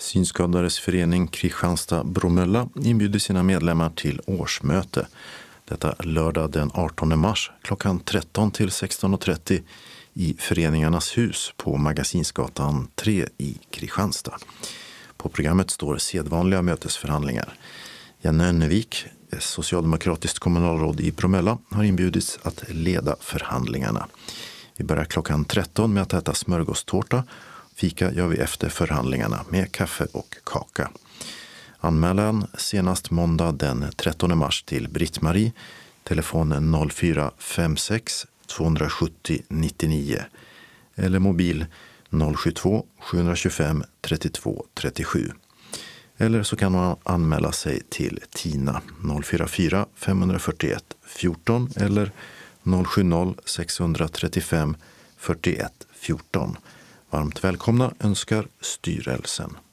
Synskadades förening Kristianstad-Bromölla inbjuder sina medlemmar till årsmöte. Detta lördag den 18 mars klockan 13 till 16.30 i Föreningarnas hus på Magasinsgatan 3 i Kristianstad. På programmet står sedvanliga mötesförhandlingar. Janne Önnevik, socialdemokratiskt kommunalråd i Bromölla, har inbjudits att leda förhandlingarna. Vi börjar klockan 13 med att äta smörgåstårta. Fika gör vi efter förhandlingarna med kaffe och kaka. Anmälan senast måndag den 13 mars till Britt-Marie, telefonen 0456 270 99 eller mobil 072 725 32 37. Eller så kan man anmäla sig till Tina 044 541 14 eller 070 635 41 14. Varmt välkomna önskar styrelsen.